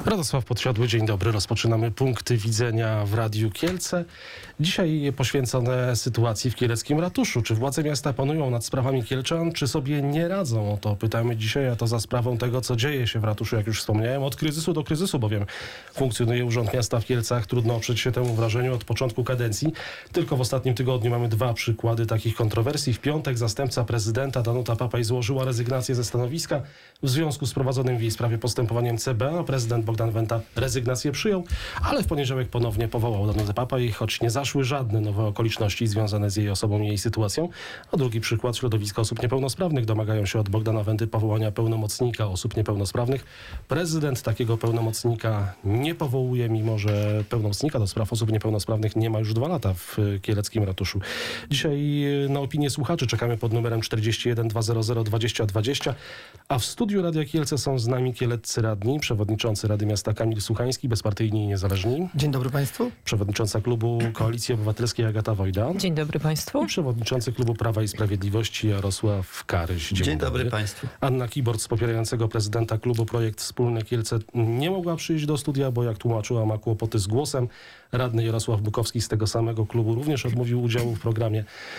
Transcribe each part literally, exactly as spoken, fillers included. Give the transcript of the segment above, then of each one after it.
Radosław Podsiadły, dzień dobry. Rozpoczynamy punkty widzenia w Radiu Kielce. Dzisiaj poświęcone sytuacji w kieleckim ratuszu. Czy władze miasta panują nad sprawami kielczan, czy sobie nie radzą? O to pytamy dzisiaj, a to za sprawą tego, co dzieje się w ratuszu, jak już wspomniałem, od kryzysu do kryzysu, bowiem funkcjonuje Urząd Miasta w Kielcach. Trudno oprzeć się temu wrażeniu od początku kadencji. Tylko w ostatnim tygodniu mamy dwa przykłady takich kontrowersji. W piątek zastępca prezydenta Danuta Papaj złożyła rezygnację ze stanowiska w związku z prowadzonym w jej sprawie postępowaniem C B A. Prezydent Bogdan Wenta rezygnację przyjął, ale w poniedziałek ponownie powołał Danutę Papaj, choć nie zaszły żadne nowe okoliczności związane z jej osobą i jej sytuacją. A drugi przykład, środowiska osób niepełnosprawnych domagają się od Bogdana Wenty powołania pełnomocnika osób niepełnosprawnych. Prezydent takiego pełnomocnika nie powołuje, mimo że pełnomocnika do spraw osób niepełnosprawnych nie ma już dwa lata w kieleckim ratuszu. Dzisiaj na opinię słuchaczy czekamy pod numerem czterdzieści jeden dwa zero zero dwadzieścia dwadzieścia, a w studiu Radia Kielce są z nami kieleccy radni, przewodniczący Rady Miasta Kamil Suchański, bezpartyjni i niezależni. Dzień dobry Państwu. Przewodnicząca klubu Koalicji Obywatelskiej Agata Wojda. Dzień dobry Państwu. I przewodniczący klubu Prawa i Sprawiedliwości Jarosław Karyś. Dzień, Dzień dobry, dobry Państwu. Anna Kibort z popierającego prezydenta klubu Projekt Wspólny Kielce nie mogła przyjść do studia, bo jak tłumaczyła, ma kłopoty z głosem. Radny Jarosław Bukowski z tego samego klubu również odmówił udziału w programie,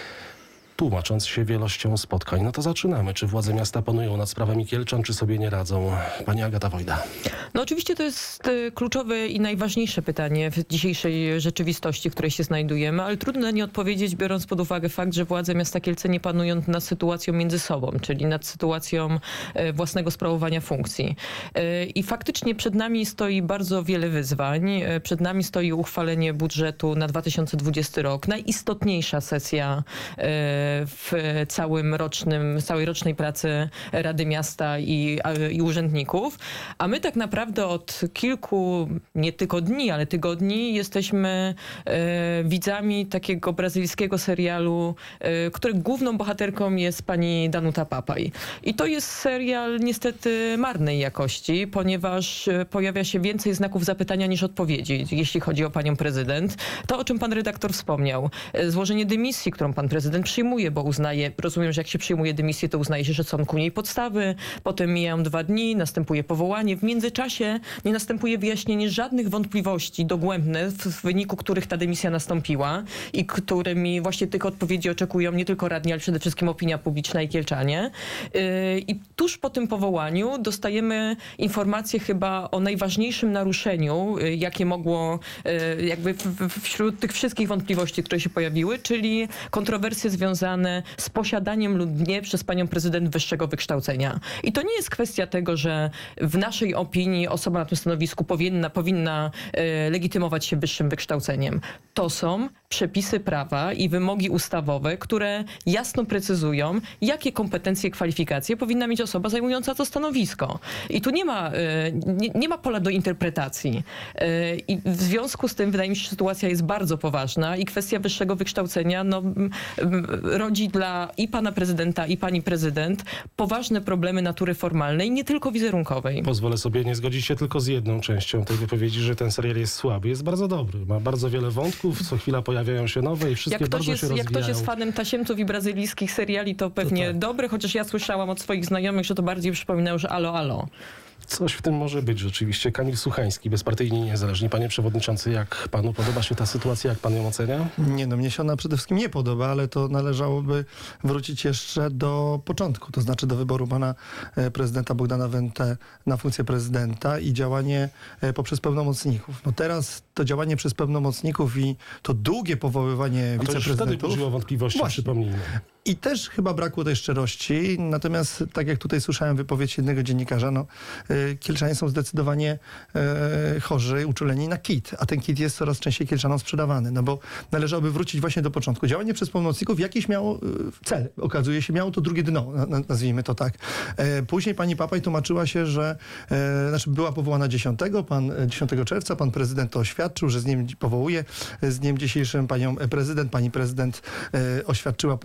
tłumacząc się wielością spotkań. No to zaczynamy. Czy władze miasta panują nad sprawami kielczan, czy sobie nie radzą? Pani Agata Wojda. No oczywiście to jest y, kluczowe i najważniejsze pytanie w dzisiejszej rzeczywistości, w której się znajdujemy, ale trudno na nie odpowiedzieć, biorąc pod uwagę fakt, że władze miasta Kielce nie panują nad sytuacją między sobą, czyli nad sytuacją y, własnego sprawowania funkcji. Y, I faktycznie przed nami stoi bardzo wiele wyzwań. Y, przed nami stoi uchwalenie budżetu na dwa tysiące dwudziesty rok. Najistotniejsza sesja y, w całym rocznym, całej rocznej pracy Rady Miasta i, i urzędników. A my tak naprawdę od kilku, nie tylko dni, ale tygodni jesteśmy e, widzami takiego brazylijskiego serialu, e, którego główną bohaterką jest pani Danuta Papaj. I to jest serial niestety marnej jakości, ponieważ pojawia się więcej znaków zapytania niż odpowiedzi, jeśli chodzi o panią prezydent. To, o czym pan redaktor wspomniał. Złożenie dymisji, którą pan prezydent przyjmuje, bo uznaje, rozumiem, że jak się przyjmuje dymisję, to uznaje się, że są ku niej podstawy, potem mijają dwa dni, następuje powołanie. W międzyczasie nie następuje wyjaśnienie żadnych wątpliwości dogłębnych, w wyniku których ta dymisja nastąpiła i którymi właśnie tych odpowiedzi oczekują nie tylko radni, ale przede wszystkim opinia publiczna i kielczanie. I tuż po tym powołaniu dostajemy informację chyba o najważniejszym naruszeniu, jakie mogło jakby wśród tych wszystkich wątpliwości, które się pojawiły, czyli kontrowersje związane z posiadaniem lub nie przez panią prezydent wyższego wykształcenia. I to nie jest kwestia tego, że w naszej opinii osoba na tym stanowisku powinna, powinna e, legitymować się wyższym wykształceniem. To są przepisy prawa i wymogi ustawowe, które jasno precyzują, jakie kompetencje, kwalifikacje powinna mieć osoba zajmująca to stanowisko. I tu nie ma, e, nie, nie ma pola do interpretacji. E, I w związku z tym wydaje mi się, że sytuacja jest bardzo poważna i kwestia wyższego wykształcenia no, m, m, rodzi dla i pana prezydenta, i pani prezydent poważne problemy natury formalnej, nie tylko wizerunkowej. Pozwolę sobie nie zgodzić się tylko z jedną częścią tej wypowiedzi, że ten serial jest słaby. Jest bardzo dobry. Ma bardzo wiele wątków, co chwila pojawiają się nowe i wszystkie jak bardzo jest, się rozwijają. Jak ktoś jest fanem tasiemców i brazylijskich seriali, to pewnie to tak. Dobry, chociaż ja słyszałam od swoich znajomych, że to bardziej przypominało, że alo, alo. Coś w tym może być rzeczywiście. Kamil Suchański, bezpartyjni i niezależni. Panie przewodniczący, jak panu podoba się ta sytuacja? Jak pan ją ocenia? Nie no, mnie się ona przede wszystkim nie podoba, ale to należałoby wrócić jeszcze do początku, to znaczy do wyboru pana prezydenta Bogdana Wentę na funkcję prezydenta i działanie poprzez pełnomocników. No teraz to działanie przez pełnomocników i to długie powoływanie A to wiceprezydentów... wtedy budziło wątpliwości, Właśnie. przypomnijmy. I też chyba brakło tej szczerości, natomiast tak jak tutaj słyszałem wypowiedź jednego dziennikarza, no y, kielczanie są zdecydowanie y, chorzy, uczuleni na kit, a ten kit jest coraz częściej kielczanom sprzedawany, no bo należałoby wrócić właśnie do początku. Działanie przez pełnomocników jakiś miało y, cel, okazuje się, miało to drugie dno, na, nazwijmy to tak. Y, później pani Papaj tłumaczyła się, że y, znaczy była powołana dziesiątego, pan, dziesiątego czerwca, pan prezydent to oświadczył, że z nim powołuje, z dniem dzisiejszym panią prezydent, pani prezydent y, oświadczyła później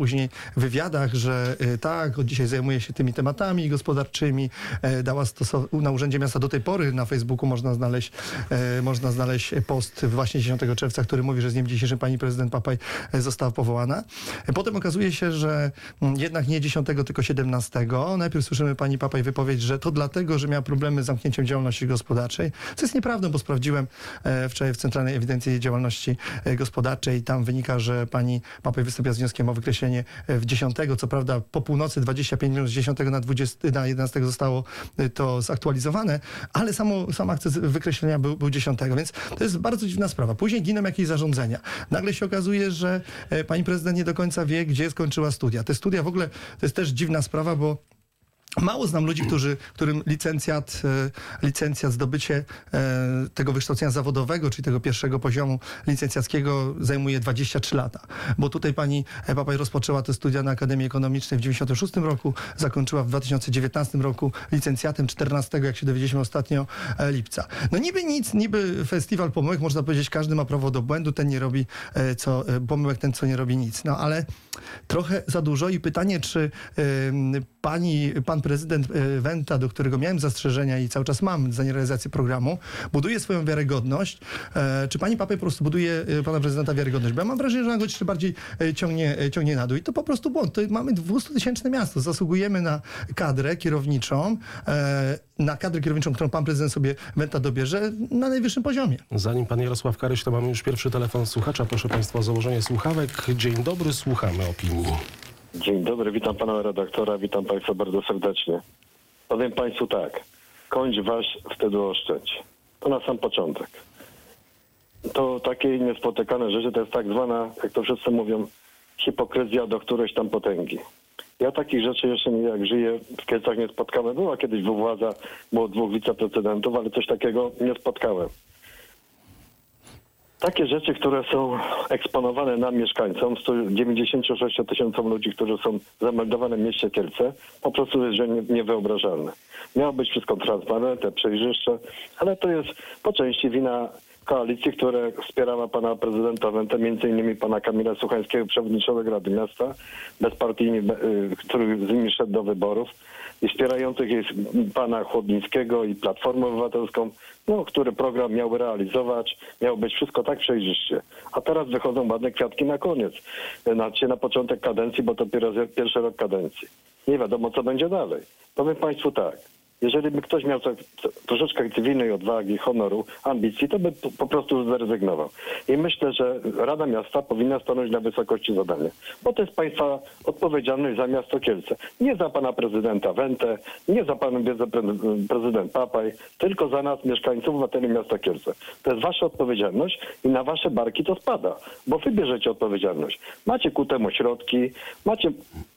wywiadach, że y, tak, od dzisiaj zajmuje się tymi tematami gospodarczymi, y, dała stosow- na Urzędzie Miasta do tej pory na Facebooku można znaleźć, y, można znaleźć post właśnie dziesiątego czerwca, który mówi, że z dniem dzisiejszym pani prezydent Papaj została powołana. Potem okazuje się, że jednak nie dziesiątego, tylko siedemnastego. Najpierw słyszymy pani Papaj wypowiedź, że to dlatego, że miała problemy z zamknięciem działalności gospodarczej, co jest nieprawdą, bo sprawdziłem e, wczoraj w Centralnej Ewidencji Działalności e, Gospodarczej. Tam wynika, że pani Papaj wystąpiła z wnioskiem o wykreślenie e, w dziesiątego. Co prawda po północy dwadzieścia pięć minut z dziesiątego na dwudziestego, na jedenastego zostało e, to zaktualizowane, ale samo, sam akces wykreślenia był, był dziesiątego, więc to jest bardzo dziwna sprawa. Później giną jakieś zarządzenia. Nagle się okazuje, że e, pani prezydent nie do końca wie, gdzie skończyła studia. Te studia w ogóle to jest też dziwna sprawa, bo mało znam ludzi, którzy, którym licencjat, e, licencjat, zdobycie e, tego wykształcenia zawodowego, czyli tego pierwszego poziomu licencjackiego zajmuje dwadzieścia trzy lata. Bo tutaj pani Papaj rozpoczęła te studia na Akademii Ekonomicznej w dziewięćdziesiątym szóstym roku, zakończyła w dwa tysiące dziewiętnastym roku licencjatem czternastego, jak się dowiedzieliśmy ostatnio, e, lipca. No niby nic, niby festiwal pomyłek, można powiedzieć, każdy ma prawo do błędu, ten nie robi e, co, e, pomyłek, ten co nie robi nic. No ale trochę za dużo i pytanie, czy e, pani, pan prezydent Wenta, do którego miałem zastrzeżenia i cały czas mam za nierealizację programu, buduje swoją wiarygodność. E, czy pani Papaj po prostu buduje pana prezydenta wiarygodność? Bo ja mam wrażenie, że ona go jeszcze bardziej ciągnie, ciągnie na dół. I to po prostu błąd. To mamy dwustutysięczne miasto. Zasługujemy na kadrę kierowniczą, e, na kadrę kierowniczą, którą pan prezydent sobie Wenta dobierze na najwyższym poziomie. Zanim pan Jarosław Karyś, to mamy już pierwszy telefon słuchacza. Proszę państwa o założenie słuchawek. Dzień dobry, słuchamy opinii. Dzień dobry, witam pana redaktora, witam państwa bardzo serdecznie. Powiem państwu tak, kończ wasz, wtedy oszczędź. To na sam początek. To takie niespotykane rzeczy, to jest tak zwana, jak to wszyscy mówią, hipokryzja do którejś tam potęgi. Ja takich rzeczy jeszcze nie, jak żyję, w Kielcach nie spotkałem. Była kiedyś władza, było dwóch wiceprezydentów, ale coś takiego nie spotkałem. Takie rzeczy, które są eksponowane nam mieszkańcom, sto dziewięćdziesięciu sześciu tysiącom ludzi, którzy są zameldowane w mieście Kielce, po prostu jest że nie, niewyobrażalne. Miało być wszystko transparentne, przejrzyste, ale to jest po części wina koalicji, która wspierała pana prezydenta Wentę, między innymi pana Kamila Suchańskiego, przewodniczącego Rady Miasta, bezpartyjnie, który z nimi szedł do wyborów, i wspierających jest pana Chłodnickiego i Platformę Obywatelską, no, który program miał realizować, miało być wszystko tak przejrzyście. A teraz wychodzą ładne kwiatki na koniec, znaczy na początek kadencji, bo to pierwszy rok kadencji. Nie wiadomo, co będzie dalej. Powiem państwu tak. Jeżeli by ktoś miał troszeczkę cywilnej odwagi, honoru, ambicji, to by po prostu zrezygnował. I myślę, że Rada Miasta powinna stanąć na wysokości zadania. Bo to jest państwa odpowiedzialność za miasto Kielce. Nie za pana prezydenta Wentę, nie za panem prezydent Papaj, tylko za nas, mieszkańców, obywateli miasta Kielce. To jest wasza odpowiedzialność i na wasze barki to spada. Bo wy bierzecie odpowiedzialność. Macie ku temu środki, macie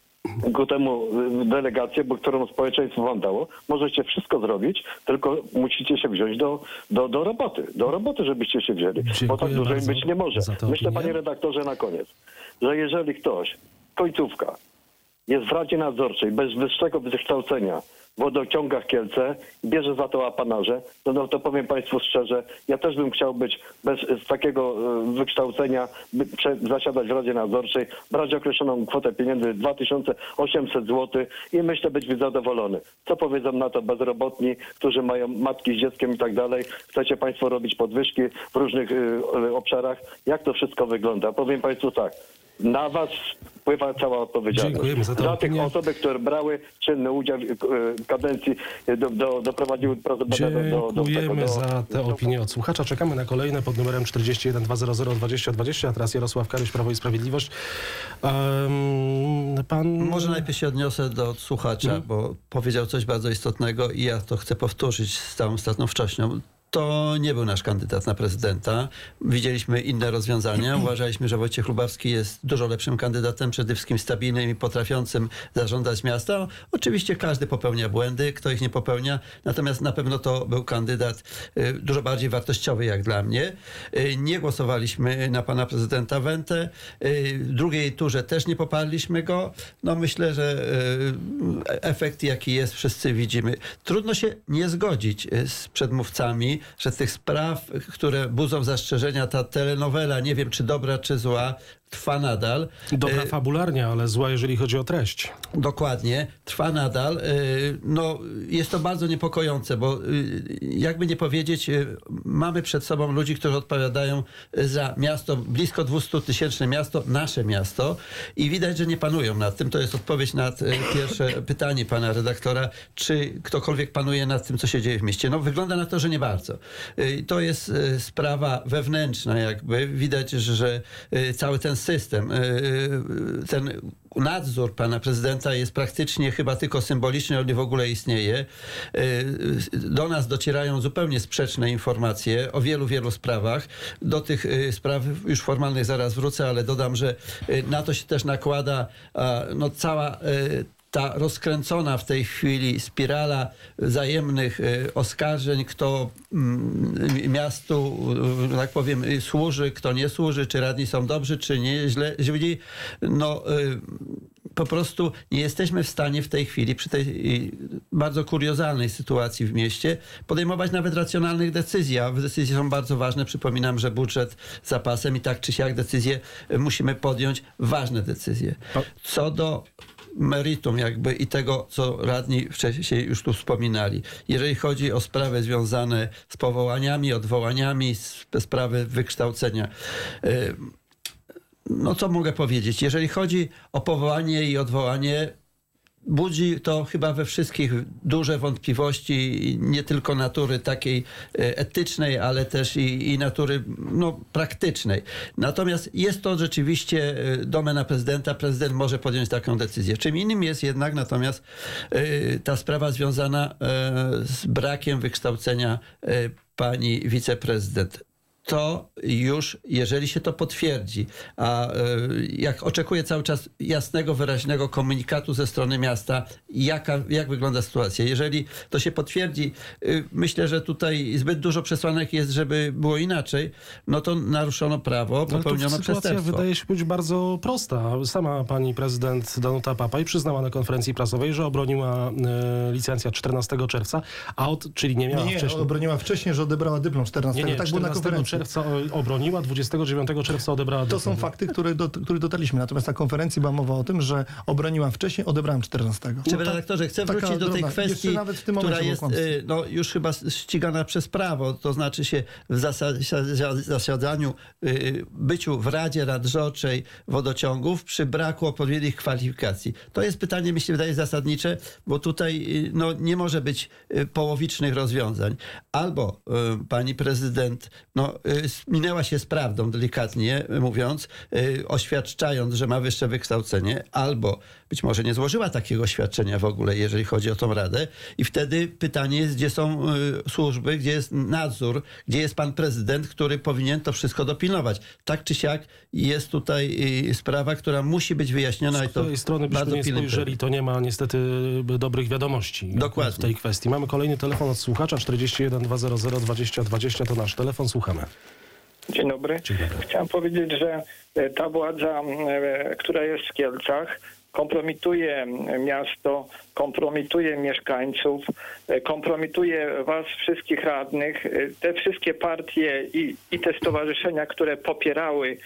ku temu delegację, bo którą społeczeństwo wam dało, możecie wszystko zrobić, tylko musicie się wziąć do, do, do roboty. Do roboty, żebyście się wzięli. Dziękuję bo tak dłużej bardzo być nie może. za tę Myślę, opinię. panie redaktorze, na koniec, że jeżeli ktoś, końcówka, jest w Radzie Nadzorczej bez wyższego wykształcenia w wodociągach Kielce, bierze za to apanarze, no, no to powiem państwu szczerze, ja też bym chciał być bez z takiego e, wykształcenia, by, prze, zasiadać w Radzie Nadzorczej, brać określoną kwotę pieniędzy dwa tysiące osiemset złotych i myślę być zadowolony. Co powiedzą na to bezrobotni, którzy mają matki z dzieckiem i tak dalej? Chcecie państwo robić podwyżki w różnych y, obszarach? Jak to wszystko wygląda? Powiem państwu tak. Na was wpływa cała odpowiedzialność. Dziękujemy za tę Za tych opinię. osoby, które brały czynny udział w kadencji, do, do, doprowadziły prezydenta do, do, do Dziękujemy do, za tę opinię od słuchacza. Czekamy na kolejne pod numerem czterdzieści jeden dwa zero zero dwadzieścia dwadzieścia. A teraz Jarosław Karyś, Prawo i Sprawiedliwość. Um, pan... Może najpierw się odniosę do słuchacza, Mhm. bo powiedział coś bardzo istotnego i ja to chcę powtórzyć z całą statnością. To nie był nasz kandydat na prezydenta. Widzieliśmy inne rozwiązania. Uważaliśmy, że Wojciech Lubawski jest dużo lepszym kandydatem, przede wszystkim stabilnym i potrafiącym zarządzać miasta. Oczywiście każdy popełnia błędy, kto ich nie popełnia. Natomiast na pewno to był kandydat y, dużo bardziej wartościowy jak dla mnie. Y, nie głosowaliśmy na pana prezydenta Wentę. Y, w drugiej turze też nie poparliśmy go. No myślę, że y, efekt jaki jest wszyscy widzimy. Trudno się nie zgodzić y, z przedmówcami, że z tych spraw, które budzą zastrzeżenia, ta telenowela, nie wiem czy dobra, czy zła, trwa nadal. Dobra E, fabularnie, ale zła, jeżeli chodzi o treść. Dokładnie, trwa nadal. No, jest to bardzo niepokojące, bo jakby nie powiedzieć, mamy przed sobą ludzi, którzy odpowiadają za miasto, blisko dwustutysięczne miasto, nasze miasto i widać, że nie panują nad tym. To jest odpowiedź na pierwsze pytanie pana redaktora, czy ktokolwiek panuje nad tym, co się dzieje w mieście. No, wygląda na to, że nie bardzo. To jest sprawa wewnętrzna jakby. Widać, że cały ten system, ten nadzór pana prezydenta jest praktycznie chyba tylko symboliczny, on nie w ogóle istnieje. Do nas docierają zupełnie sprzeczne informacje o wielu, wielu sprawach. Do tych spraw już formalnych zaraz wrócę, ale dodam, że na to się też nakłada no, cała ta rozkręcona w tej chwili spirala wzajemnych oskarżeń, kto miastu, tak powiem, służy, kto nie służy, czy radni są dobrzy, czy nie, źle, źli. No, po prostu nie jesteśmy w stanie w tej chwili, przy tej bardzo kuriozalnej sytuacji w mieście, podejmować nawet racjonalnych decyzji, a decyzje są bardzo ważne. Przypominam, że budżet z zapasem i tak czy siak decyzje musimy podjąć, ważne decyzje. Co do meritum jakby i tego, co radni wcześniej już tu wspominali. Jeżeli chodzi o sprawy związane z powołaniami, odwołaniami, sprawy wykształcenia, no co mogę powiedzieć? Jeżeli chodzi o powołanie i odwołanie, budzi to chyba we wszystkich duże wątpliwości, nie tylko natury takiej etycznej, ale też i, i natury no, praktycznej. Natomiast jest to rzeczywiście domena prezydenta. Prezydent może podjąć taką decyzję. Czym innym jest jednak natomiast y, ta sprawa związana y, z brakiem wykształcenia y, pani wiceprezydent. To już, jeżeli się to potwierdzi, a jak oczekuję cały czas jasnego, wyraźnego komunikatu ze strony miasta, jaka, jak wygląda sytuacja. Jeżeli to się potwierdzi, myślę, że tutaj zbyt dużo przesłanek jest, żeby było inaczej, no to naruszono prawo, popełniono sytuacja przestępstwo. wydaje się być bardzo prosta. Sama pani prezydent Danuta Papaj przyznała na konferencji prasowej, że obroniła e, licencjat czternastego czerwca, a od, czyli nie miała Nie, nie, wcześniej... obroniła wcześniej, że odebrała dyplom czternastego. Nie, nie, tak było na konferencji. czerwca obroniła, dwudziestego dziewiątego czerwca odebrała To dyplom. są fakty, które do, których dotarliśmy. Natomiast na konferencji była mowa o tym, że obroniłam wcześniej, odebrałam czternastego. Czy redaktorze, chcę taka wrócić do tej drobna- kwestii, jeszcze nawet w tym która momencie jest było kłamstwo. y, no, już chyba ścigana przez prawo, to znaczy się w zasa- zasiadaniu, y, byciu w Radzie Nadzorczej Wodociągów przy braku odpowiednich kwalifikacji. To jest pytanie, mi się wydaje, zasadnicze, bo tutaj y, no, nie może być y, połowicznych rozwiązań. Albo y, pani prezydent no, y, minęła się z prawdą, delikatnie mówiąc, y, oświadczając, że ma wyższe wykształcenie, albo być może nie złożyła takiego oświadczenia w ogóle, jeżeli chodzi o tą radę. I wtedy pytanie jest, gdzie są y, służby, gdzie jest nadzór, gdzie jest pan prezydent, który powinien to wszystko dopilnować. Tak czy siak jest tutaj y, sprawa, która musi być wyjaśniona. Z i to której strony byśmy bardzo nie pilnym spojrzeli, to nie ma niestety dobrych wiadomości Dokładnie. w tej kwestii. Mamy kolejny telefon od słuchacza, czterdzieści jeden dwa zero zero dwadzieścia dwadzieścia, to nasz telefon, słuchamy. Dzień dobry. Dzień dobry. Chciałem powiedzieć, że ta władza, e, która jest w Kielcach, kompromituje miasto, kompromituje mieszkańców, e, kompromituje was wszystkich radnych. E, Te wszystkie partie i, i te stowarzyszenia, które popierały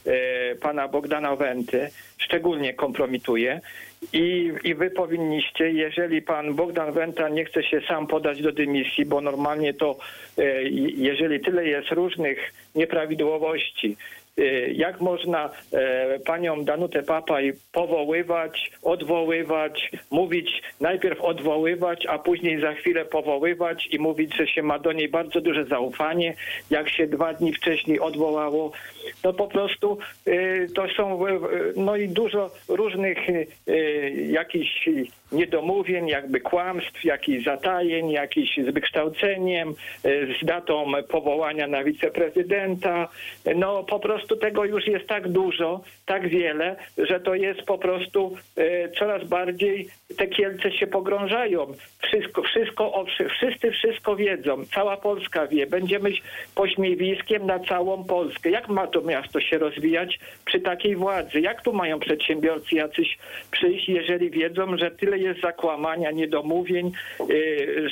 e, pana Bogdana Wenty, szczególnie kompromituje. I, I wy powinniście, jeżeli pan Bogdan Wenta nie chce się sam podać do dymisji, bo normalnie to, e, jeżeli tyle jest różnych nieprawidłowości, e, jak można e, panią Danutę Papaj powoływać, odwoływać, mówić, najpierw odwoływać, a później za chwilę powoływać i mówić, że się ma do niej bardzo duże zaufanie, jak się dwa dni wcześniej odwołało. No po prostu e, to są e, no i dużo różnych e, jakichś niedomówień, jakby kłamstw, jakichś zatajeń, jakichś z wykształceniem, z datą powołania na wiceprezydenta. No po prostu tego już jest tak dużo, tak wiele, że to jest po prostu e, coraz bardziej te Kielce się pogrążają. Wszystko, wszystko, o, wszyscy wszystko wiedzą. Cała Polska wie. Będziemy pośmiewiskiem na całą Polskę. Jak ma to miasto się rozwijać przy takiej władzy? Jak tu mają przedsiębiorcy jacyś przyjść, jeżeli wiedzą, że tyle jest zakłamania, niedomówień, yy, że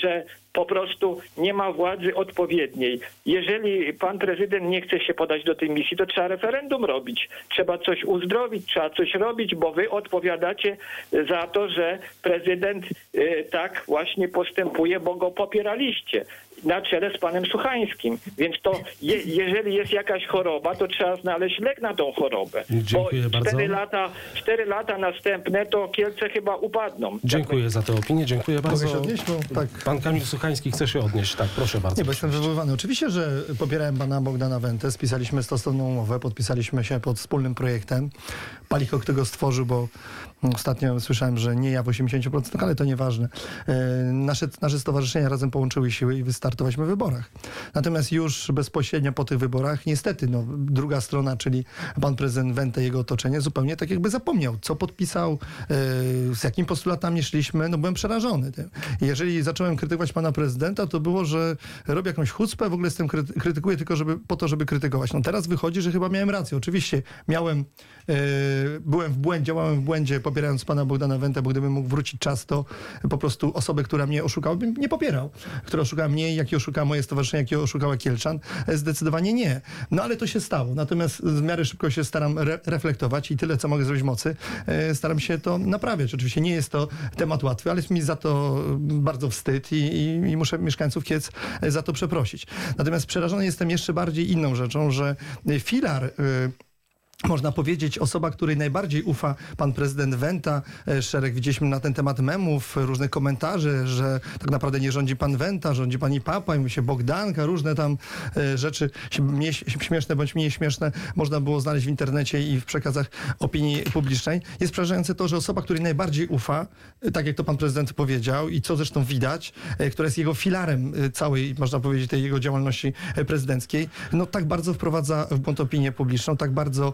po prostu nie ma władzy odpowiedniej. Jeżeli pan prezydent nie chce się podać do tej misji, to trzeba referendum robić. Trzeba coś uzdrowić, trzeba coś robić, bo wy odpowiadacie za to, że prezydent y, tak właśnie postępuje, bo go popieraliście na czele z panem Suchańskim. Więc to je, jeżeli jest jakaś choroba, to trzeba znaleźć lek na tą chorobę. Dziękuję bo cztery bardzo. lata, cztery lata następne to Kielce chyba upadną. Dziękuję za tę opinię, dziękuję bardzo. Mogę się odnieść? Bo, tak. Pan Kamil Suchański chce się odnieść. Tak, proszę bardzo. Nie, bo jestem wywoływany. Oczywiście, że popierałem pana Bogdana Wentę, spisaliśmy stosowną umowę, podpisaliśmy się pod wspólnym projektem. Palikok tego stworzył, bo ostatnio słyszałem, że nie ja w osiemdziesięciu procentach, ale to nieważne. E, nasze, nasze stowarzyszenia razem połączyły siły i wystartowaliśmy w wyborach. Natomiast już bezpośrednio po tych wyborach, niestety, no, druga strona, czyli pan prezydent Wenta i jego otoczenie, zupełnie tak jakby zapomniał, co podpisał, e, z jakimi postulatami szliśmy. No byłem przerażony tym. I jeżeli zacząłem krytykować pana prezydenta, to było, że robię jakąś chucpę, w ogóle jestem kryty- krytykuję tylko żeby, po to, żeby krytykować. No teraz wychodzi, że chyba miałem rację. Oczywiście miałem, e, byłem w błędzie, działałem w błędzie, popierając pana Bogdana Wentę, bo gdybym mógł wrócić czas, to po prostu osobę, która mnie oszukała, bym nie popierał. Która oszukała mnie, jak i oszukała moje stowarzyszenie, jak i oszukała Kielczan. Zdecydowanie nie. No ale to się stało. Natomiast w miarę szybko się staram re- reflektować i tyle, co mogę zrobić w mocy, e, staram się to naprawiać. Oczywiście nie jest to temat łatwy, ale jest mi za to bardzo wstyd i, i, i muszę mieszkańców Kielc za to przeprosić. Natomiast przerażony jestem jeszcze bardziej inną rzeczą, że filar... Y, Można powiedzieć, osoba, której najbardziej ufa pan prezydent Wenta, szereg widzieliśmy na ten temat memów, różne komentarze, że tak naprawdę nie rządzi pan Wenta, rządzi pani Papa, i mówi się Bogdanka, różne tam rzeczy śmieszne bądź mniej śmieszne można było znaleźć w internecie i w przekazach opinii publicznej. Jest przerażające to, że osoba, której najbardziej ufa, tak jak to pan prezydent powiedział i co zresztą widać, która jest jego filarem całej, można powiedzieć, tej jego działalności prezydenckiej, no tak bardzo wprowadza w błąd opinię publiczną, tak bardzo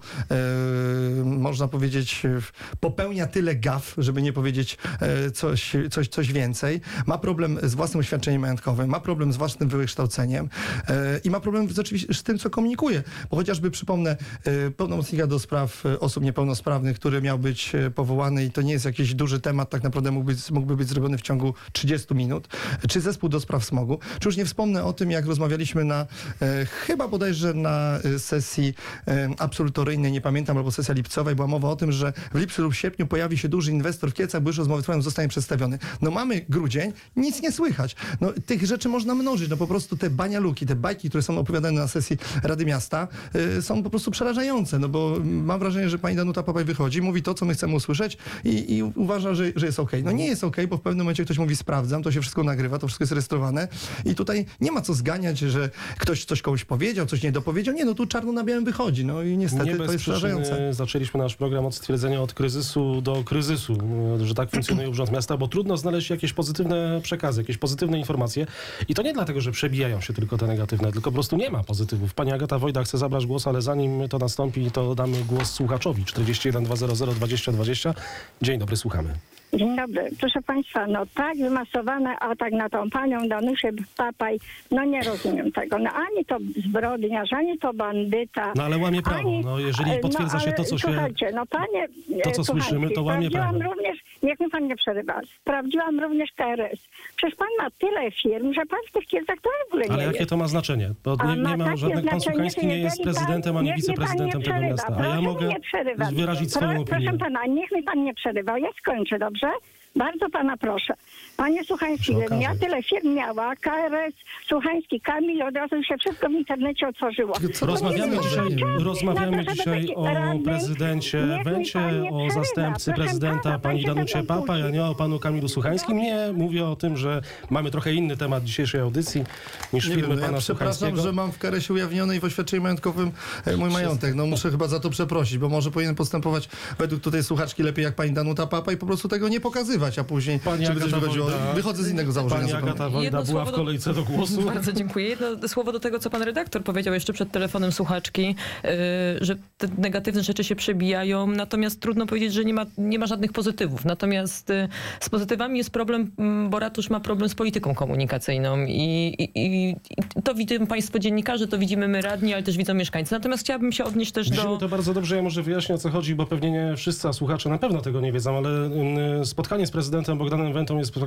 Yy, można powiedzieć, popełnia tyle gaf, żeby nie powiedzieć yy, coś, coś, coś więcej. Ma problem z własnym oświadczeniem majątkowym, ma problem z własnym wykształceniem yy, i ma problem z, oczywiście z tym, co komunikuje. Bo chociażby przypomnę yy, pełnomocnika do spraw osób niepełnosprawnych, który miał być powołany i to nie jest jakiś duży temat, tak naprawdę mógłby być, mógłby być zrobiony w ciągu trzydziestu minut. Czy zespół do spraw smogu. Czy już nie wspomnę o tym, jak rozmawialiśmy na, yy, chyba bodajże na sesji yy, absolutoryjnej, nie pamiętam, albo sesja lipcowa i była mowa o tym, że w lipcu lub sierpniu pojawi się duży inwestor w Kielcach, bo już rozmowy trwają, zostanie przedstawiony. No mamy grudzień, nic nie słychać. No tych rzeczy można mnożyć, no po prostu te banialuki, te bajki, które są opowiadane na sesji Rady Miasta, yy, są po prostu przerażające, no bo mam wrażenie, że pani Danuta Papaj wychodzi, mówi to, co my chcemy usłyszeć i, i uważa, że, że jest okej. No nie jest okej, bo w pewnym momencie ktoś mówi sprawdzam, to się wszystko nagrywa, to wszystko jest rejestrowane i tutaj nie ma co zganiać, że ktoś coś komuś powiedział, coś nie dopowiedział. Nie, no tu czarno na białym wychodzi, no i niestety Nie to jest przerażające. Zaczęliśmy nasz program od stwierdzenia od kryzysu do kryzysu, że tak funkcjonuje Urząd Miasta, bo trudno znaleźć jakieś pozytywne przekazy, jakieś pozytywne informacje. I to nie dlatego, że przebijają się tylko te negatywne, tylko po prostu nie ma pozytywów. Pani Agata Wojda chce zabrać głos, ale zanim to nastąpi, to damy głos słuchaczowi. czterdzieści jeden dwieście zero dwadzieścia dwadzieścia. Dzień dobry, słuchamy. Dzień dobry. Proszę Państwa, no tak wymasowany atak na tą panią Danusię Papaj, no nie rozumiem tego. No ani to zbrodniarz, ani to bandyta. No ale łamie prawo. Ani, no jeżeli potwierdza no, się to, co się... Słuchajcie, no panie... To, co słyszymy, to łamie prawo. Również, niech mi pan nie przerywa, sprawdziłam również K R S. Przecież pan ma tyle firm, że pan w tych Kielcach to w ogóle nie Ale jakie jest. to ma znaczenie? To nie, nie ma żadnego... Pan Słuchański nie jest prezydentem, ani wiceprezydentem tego miasta. A ja mogę wyrazić swoją opinię. Proszę pana, niech mi pan nie przerywał. Ja skończę, dobrze? Bardzo pana proszę. Panie Słuchański, ja tyle firm miała, K R S, Słuchański, Kamil, od razu się wszystko w internecie otworzyło. Rozmawiamy dzisiaj, rozmawiamy dzisiaj o prezydencie Wencie, o zastępcy prezydenta pani Danucie Papaj, a nie o panu Kamilu Słuchańskim. Nie, mówię o tym, że mamy trochę inny temat dzisiejszej audycji niż nie filmy wiem, pana ja przepraszam, Słuchańskiego. że mam w K R S-ie ujawniony i w oświadczeniu majątkowym mój majątek. No muszę chyba za to przeprosić, bo może powinien postępować według tutaj słuchaczki lepiej jak pani Danuta Papaj i po prostu tego nie pokazywać, a później Pani żeby coś wychodziło. Wojda, Wychodzę z innego założenia. Pani zupełnie. Agata Wojda Jedno była słowo w kolejce do głosu. Bardzo dziękuję. Jedno słowo do tego, co pan redaktor powiedział jeszcze przed telefonem słuchaczki, yy, że te negatywne rzeczy się przebijają, natomiast trudno powiedzieć, że nie ma, nie ma żadnych pozytywów. Natomiast yy, z pozytywami jest problem, bo ratusz ma problem z polityką komunikacyjną i, i, i to widzą państwo dziennikarze, to widzimy my radni, ale też widzą mieszkańcy. Natomiast chciałabym się odnieść też Widzimy do... to bardzo dobrze, ja może wyjaśnię, o co chodzi, bo pewnie nie wszyscy, a słuchacze na pewno tego nie wiedzą, ale yy, spotkanie z prezydentem Bogdanem Wentą jest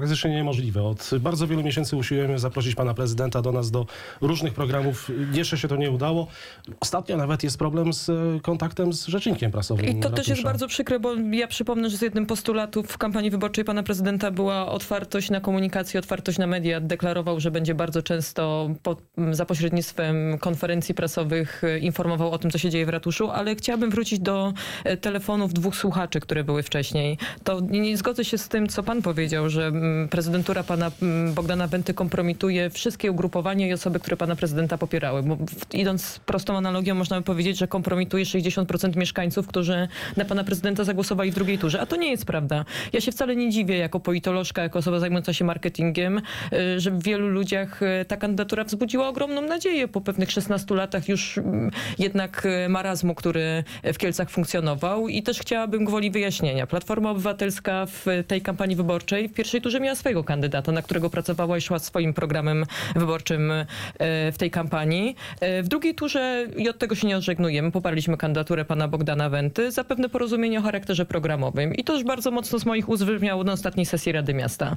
praktycznie niemożliwe. Od bardzo wielu miesięcy usiłujemy zaprosić pana prezydenta do nas do różnych programów. Jeszcze się to nie udało. Ostatnio nawet jest problem z kontaktem z rzecznikiem prasowym. I to ratusza. też jest bardzo przykre, bo ja przypomnę, że z jednym postulatów w kampanii wyborczej pana prezydenta była otwartość na komunikację, otwartość na media. Deklarował, że będzie bardzo często po, za pośrednictwem konferencji prasowych informował o tym, co się dzieje w ratuszu, ale chciałabym wrócić do telefonów dwóch słuchaczy, które były wcześniej. To nie, nie zgodzę się z tym, co pan powiedział, że prezydentura pana Bogdana Wenty kompromituje wszystkie ugrupowania i osoby, które pana prezydenta popierały. Bo idąc prostą analogią, można by powiedzieć, że kompromituje sześćdziesiąt procent mieszkańców, którzy na pana prezydenta zagłosowali w drugiej turze. A to nie jest prawda. Ja się wcale nie dziwię jako politolożka, jako osoba zajmująca się marketingiem, że w wielu ludziach ta kandydatura wzbudziła ogromną nadzieję. Po pewnych szesnastu latach już jednak marazmu, który w Kielcach funkcjonował. I też chciałabym gwoli wyjaśnienia. Platforma Obywatelska w tej kampanii wyborczej w pierwszej turze miała swojego kandydata, na którego pracowała i szła swoim programem wyborczym w tej kampanii. W drugiej turze, i od tego się nie odżegnujemy, poparliśmy kandydaturę pana Bogdana Wenty, zapewne porozumienie o charakterze programowym. I to już bardzo mocno z moich ust wybrzmiało na ostatniej sesji Rady Miasta.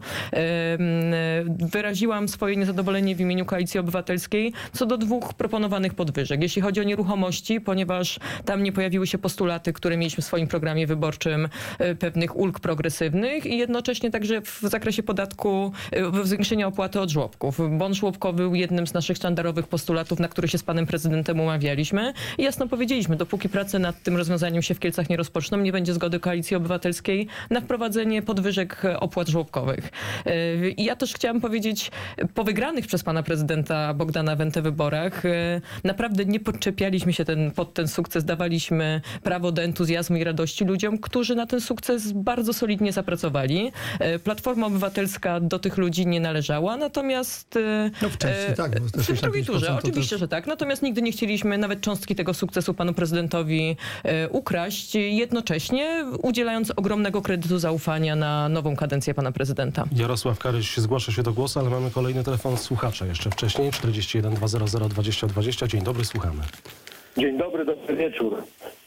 Wyraziłam swoje niezadowolenie w imieniu Koalicji Obywatelskiej co do dwóch proponowanych podwyżek. Jeśli chodzi o nieruchomości, ponieważ tam nie pojawiły się postulaty, które mieliśmy w swoim programie wyborczym, pewnych ulg progresywnych i jednocześnie także w zakresie podatku, zwiększenia opłaty od żłobków. Bon żłobkowy był jednym z naszych sztandarowych postulatów, na który się z panem prezydentem umawialiśmy. I jasno powiedzieliśmy, dopóki prace nad tym rozwiązaniem się w Kielcach nie rozpoczną, nie będzie zgody Koalicji Obywatelskiej na wprowadzenie podwyżek opłat żłobkowych. I ja też chciałam powiedzieć, po wygranych przez pana prezydenta Bogdana Wentę wyborach, naprawdę nie podczepialiśmy się ten, pod ten sukces, dawaliśmy prawo do entuzjazmu i radości ludziom, którzy na ten sukces bardzo solidnie zapracowali. Platforma Obywatelska do tych ludzi nie należała, natomiast no w części tak, bo w drugiej turze, oczywiście, że tak. Natomiast nigdy nie chcieliśmy nawet cząstki tego sukcesu panu prezydentowi e, ukraść, jednocześnie udzielając ogromnego kredytu zaufania na nową kadencję pana prezydenta. Jarosław Karyś zgłasza się do głosu, ale mamy kolejny telefon słuchacza jeszcze wcześniej. czterdzieści jeden dwa zero zero dwadzieścia dwadzieścia. Dzień dobry, słuchamy. Dzień dobry, dobry wieczór.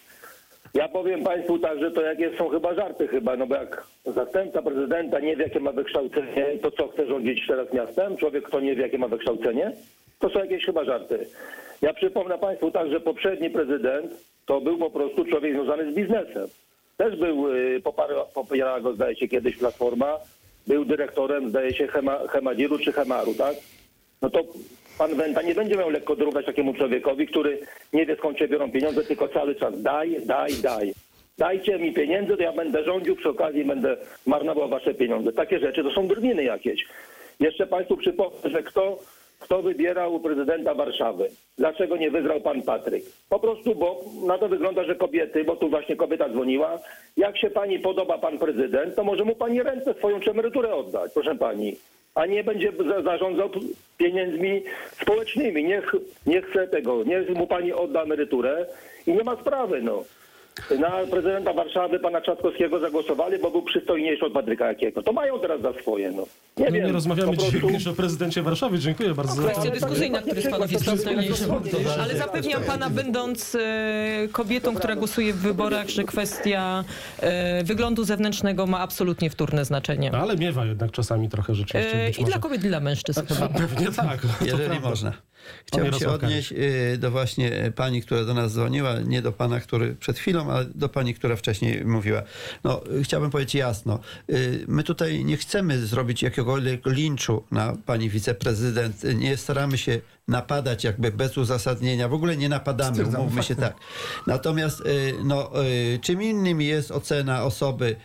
Ja powiem państwu tak, że to jakie są chyba żarty chyba, no bo jak zastępca prezydenta nie wie, jakie ma wykształcenie, to co, chce rządzić teraz miastem? Człowiek, kto nie wie, jakie ma wykształcenie? To są jakieś chyba żarty. Ja przypomnę państwu tak, że poprzedni prezydent to był po prostu człowiek związany z biznesem. Też był, popierała go zdaje się kiedyś Platforma, był dyrektorem zdaje się Hema, Hemadiru czy Hemaru, tak? No to pan Wenta nie będzie miał lekko dorówać takiemu człowiekowi, który nie wie skąd się biorą pieniądze, tylko cały czas daj, daj, daj. Dajcie mi pieniędzy, to ja będę rządził, przy okazji będę marnował wasze pieniądze. Takie rzeczy to są drwiny jakieś. Jeszcze państwu przypomnę, że kto, kto wybierał prezydenta Warszawy. Dlaczego nie wygrał pan Patryk? Po prostu, bo na to wygląda, że kobiety, bo tu właśnie kobieta dzwoniła, jak się pani podoba pan prezydent, to może mu pani ręce swoją czy emeryturę oddać, proszę pani. A nie będzie zarządzał pieniędzmi społecznymi. Niech, nie chce tego, niech mu pani odda emeryturę i nie ma sprawy, no. Na prezydenta Warszawy, pana Trzaskowskiego zagłosowali, bo był przystojniejszy od Patryka Jakiego. To mają teraz za swoje, no. Nie no, wiem. Nie rozmawiamy prostu... dzisiaj również o prezydencie Warszawy. Dziękuję bardzo. No, kwestia za... dyskusyjna, który z panów jest przystojniejszy. Ale zapewniam pana, będąc e, kobietą, która głosuje w wyborach, że kwestia e, wyglądu zewnętrznego ma absolutnie wtórne znaczenie. No, ale miewa jednak czasami trochę rzeczywiście. E, I może... dla kobiet, i dla mężczyzn chyba. Pewnie tak. Jeżeli można. Chciałbym się odnieść do właśnie pani, która do nas dzwoniła, nie do pana, który przed chwilą, ale do pani, która wcześniej mówiła. No, chciałbym powiedzieć jasno, my tutaj nie chcemy zrobić jakiegokolwiek linczu na pani wiceprezydent, nie staramy się napadać jakby bez uzasadnienia, w ogóle nie napadamy, umówmy się tak. Natomiast no, czym innym jest ocena osoby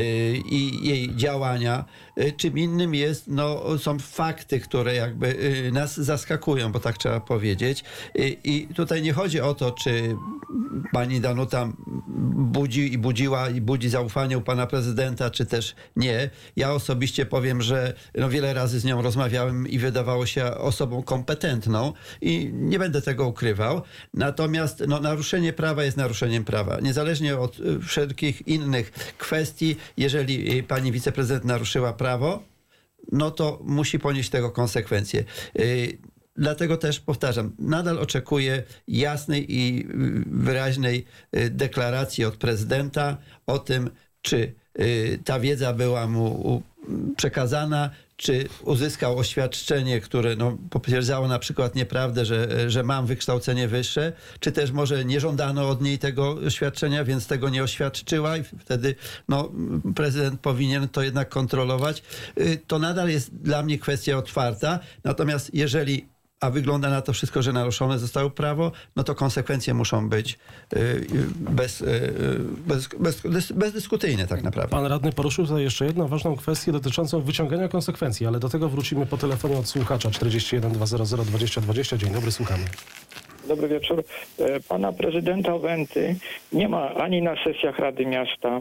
i jej działania, czym innym jest, no, są fakty, które jakby nas zaskakują, bo tak trzeba powiedzieć. I tutaj nie chodzi o to, czy pani Danuta budzi i budziła i budzi zaufanie u pana prezydenta, czy też nie. Ja osobiście powiem, że no, wiele razy z nią rozmawiałem i wydawało się osobą kompetentną i nie będę tego ukrywał. Natomiast no, naruszenie prawa jest naruszeniem prawa. Niezależnie od wszelkich innych kwestii, jeżeli pani wiceprezydent naruszyła prawo, no to musi ponieść tego konsekwencje. Dlatego też powtarzam, nadal oczekuję jasnej i wyraźnej deklaracji od prezydenta o tym, czy y, ta wiedza była mu u, przekazana, czy uzyskał oświadczenie, które no, potwierdzało na przykład nieprawdę, że, że mam wykształcenie wyższe, czy też może nie żądano od niej tego oświadczenia, więc tego nie oświadczyła i wtedy no, prezydent powinien to jednak kontrolować. To nadal jest dla mnie kwestia otwarta, natomiast jeżeli a wygląda na to wszystko, że naruszone zostało prawo, no to konsekwencje muszą być bez, bez, bez, bezdyskutyjne tak naprawdę. Pan radny poruszył tutaj jeszcze jedną ważną kwestię dotyczącą wyciągania konsekwencji, ale do tego wrócimy po telefonie od słuchacza czterdzieści jeden dwa zero zero dwadzieścia dwadzieścia. Dzień dobry, słuchamy. Dobry wieczór. Pana prezydenta Węty nie ma ani na sesjach Rady Miasta.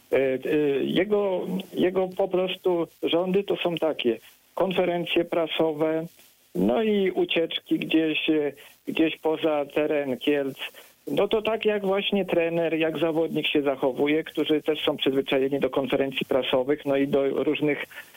Jego, jego po prostu rządy to są takie konferencje prasowe, no i ucieczki gdzieś, gdzieś poza teren Kielc. No to tak jak właśnie trener, jak zawodnik się zachowuje, którzy też są przyzwyczajeni do konferencji prasowych, no i do różnych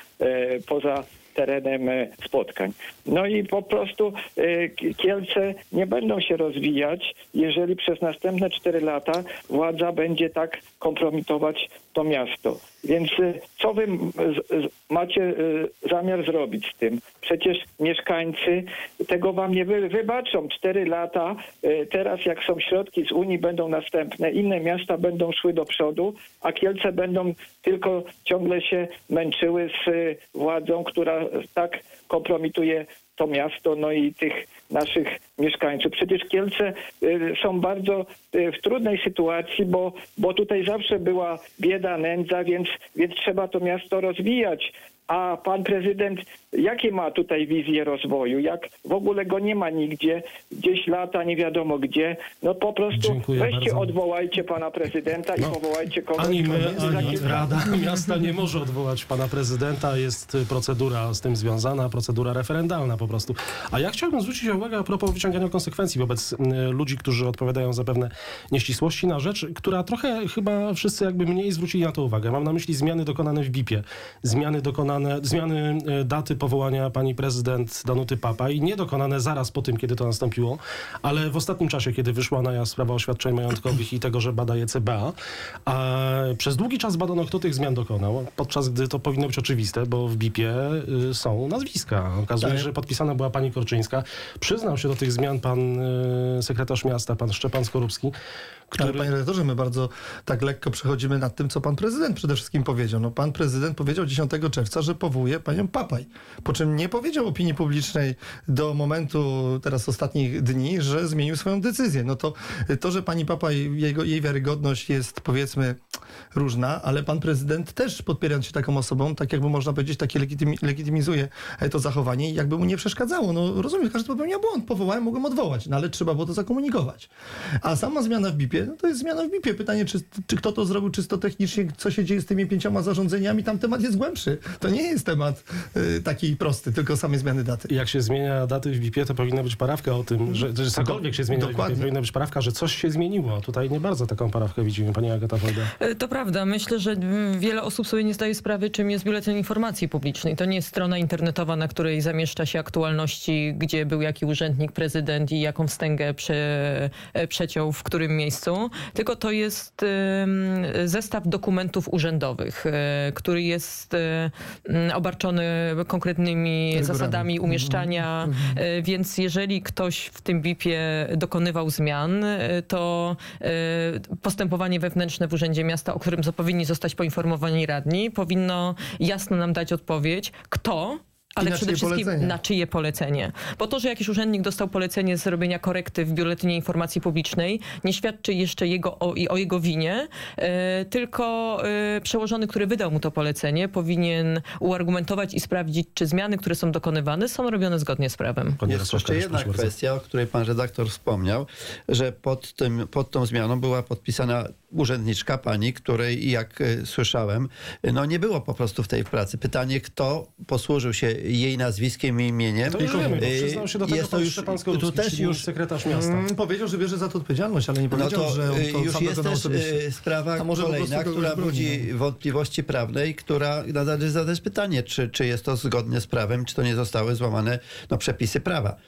e, poza terenem e, spotkań. No i po prostu e, Kielce nie będą się rozwijać, jeżeli przez następne cztery lata władza będzie tak kompromitować to miasto. Więc e, co wy z, z, macie e, zamiar zrobić z tym? Przecież mieszkańcy tego wam nie wy, wybaczą. Cztery lata, e, teraz jak są środki z Unii, będą następne. Inne miasta będą szły do przodu, a Kielce będą tylko ciągle się męczyły z e, władzą, która tak kompromituje to miasto, no i tych naszych mieszkańców. Przecież Kielce y, są bardzo y, w trudnej sytuacji, bo, bo tutaj zawsze była bieda, nędza, więc, więc trzeba to miasto rozwijać. A pan prezydent, jakie ma tutaj wizję rozwoju? Jak w ogóle go nie ma nigdzie, gdzieś lata, nie wiadomo gdzie. No po prostu Dziękuję weźcie, bardzo. odwołajcie pana prezydenta No, i powołajcie kogoś. Ani my, kto jest ani taki- Rada Miasta nie może odwołać pana prezydenta. Jest procedura z tym związana, procedura referendalna po prostu. A ja chciałbym zwrócić uwagę a propos wyciągania konsekwencji wobec y, ludzi, którzy odpowiadają za pewne nieścisłości na rzecz, która trochę chyba wszyscy jakby mniej zwrócili na to uwagę. Mam na myśli zmiany dokonane w B I P-ie. Zmiany dokonane Zmiany y, daty powołania pani prezydent Danuty Papaj, nie dokonane zaraz po tym, kiedy to nastąpiło, ale w ostatnim czasie, kiedy wyszła na jaw sprawa oświadczeń majątkowych i tego, że bada je C B A. A przez długi czas badano, kto tych zmian dokonał, podczas gdy to powinno być oczywiste, bo w B I P-ie y, są nazwiska. Okazuje się, Tak. że podpisana była pani Korczyńska. Przyznał się do tych zmian pan y, sekretarz miasta, pan Szczepan Skorupski, Ale który... panie redaktorze, my bardzo tak lekko przechodzimy nad tym, co pan prezydent przede wszystkim powiedział. No, pan prezydent powiedział dziesiątego czerwca, że powołuje panią Papaj. Po czym nie powiedział opinii publicznej do momentu teraz ostatnich dni, że zmienił swoją decyzję. No to, to że pani Papaj, jego, jej wiarygodność jest powiedzmy różna, ale pan prezydent też podpierając się taką osobą, tak jakby można powiedzieć, takie legitymi, legitymizuje to zachowanie i jakby mu nie przeszkadzało. No rozumiem, każdy popełniał błąd, powołałem, mogłem odwołać, no ale trzeba było to zakomunikować. A sama zmiana w B I P-ie, no to jest zmiana w B I P-ie. Pytanie, czy, czy kto to zrobił czysto technicznie, co się dzieje z tymi pięcioma zarządzeniami, tam temat jest głębszy. To nie jest temat y, taki prosty, tylko same zmiany daty. Jak się zmienia daty w B I P-ie, to powinna być parawka o tym, że, że cokolwiek się zmienia w B I P-ie, Dokładnie. powinna być parawka, że coś się zmieniło. Tutaj nie bardzo taką parawkę widzimy, pani Agata Wojda. To prawda. Myślę, że wiele osób sobie nie zdaje sprawy, czym jest Biuletyn Informacji Publicznej. To nie jest strona internetowa, na której zamieszcza się aktualności, gdzie był jaki urzędnik, prezydent i jaką wstęgę prze, przeciął w którym miejscu, tylko to jest um, zestaw dokumentów urzędowych, um, który jest um, obarczony konkretnymi Regulami. zasadami umieszczania, um, więc jeżeli ktoś w tym B I P-ie dokonywał zmian, to um, postępowanie wewnętrzne w Urzędzie Miasta, o którym powinni zostać poinformowani radni, powinno jasno nam dać odpowiedź, kto, ale na przede czyje wszystkim polecenie. na czyje polecenie. Bo to, że jakiś urzędnik dostał polecenie zrobienia korekty w Biuletynie Informacji Publicznej, nie świadczy jeszcze jego o, i o jego winie, e, tylko e, przełożony, który wydał mu to polecenie, powinien uargumentować i sprawdzić, czy zmiany, które są dokonywane, są robione zgodnie z prawem. Panie Jest Jarosław jeszcze Kajusz, jedna proszę bardzo. kwestia, o której pan redaktor wspomniał, że pod, tym, pod tą zmianą była podpisana urzędniczka pani, której, jak y, słyszałem, y, no nie było po prostu w tej pracy. Pytanie, kto posłużył się jej nazwiskiem i imieniem. To już wiemy, bo Y, przyznał się do tego jest to pan już, Szczepan tu Skorupski, też czyli już sekretarz miasta. Mm, powiedział, że bierze za to odpowiedzialność, ale nie No powiedział, to, że on y, to już sam jest dokonał też osobiście. y, sprawa A może po kolejna, prostu która kogoś broni, budzi wątpliwości prawne i która należy zadać pytanie, czy, czy jest to zgodnie z prawem, czy to nie zostały złamane no, przepisy prawa.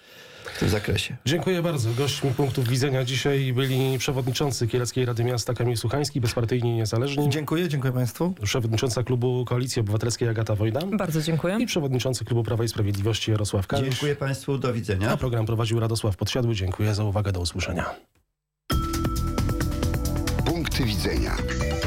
w tym zakresie. Dziękuję bardzo. Gośćmi punktów widzenia dzisiaj byli przewodniczący Kieleckiej Rady Miasta Kamil Suchański, bezpartyjni i niezależni. Dziękuję, dziękuję Państwu. Przewodnicząca klubu Koalicji Obywatelskiej Agata Wojda. Bardzo dziękuję. I przewodniczący klubu Prawa i Sprawiedliwości Jarosław Kalusz. Dziękuję Państwu, do widzenia. A program prowadził Radosław Podsiadły. Dziękuję za uwagę, do usłyszenia. Punkty widzenia.